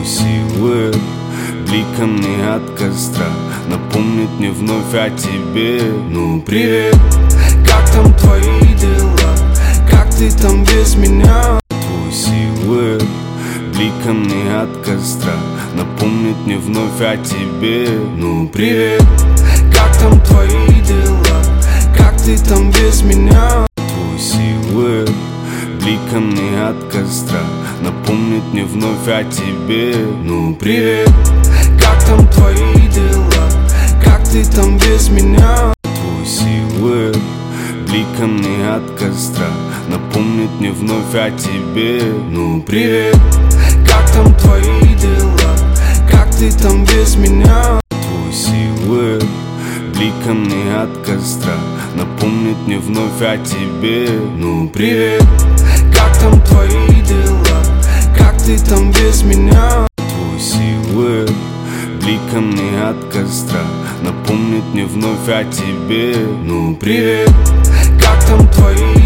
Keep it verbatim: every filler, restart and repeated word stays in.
силуэт бликами от костра напомнит мне вновь о тебе. Ну привет, как там твои дела? Как ты там без меня? Твой силуэт бликами от костра напомнит мне вновь о тебе. Ну привет, как там твои дела? Как ты там без меня? Твой силуэт бликами от костра напомнит мне вновь о тебе. Ну привет, как там твои дела? Как ты там без меня? Твой силуэт бликами от костра напомнит мне вновь о тебе. Ну привет, как там твои дела? Как ты там без меня? Твой силуэт бликами от костра напомнит мне вновь о тебе. Ну привет, как там твои дела? Как ты там без меня? Твой силуэт бликами от костра напомнит мне вновь о тебе. Ну привет, как там твои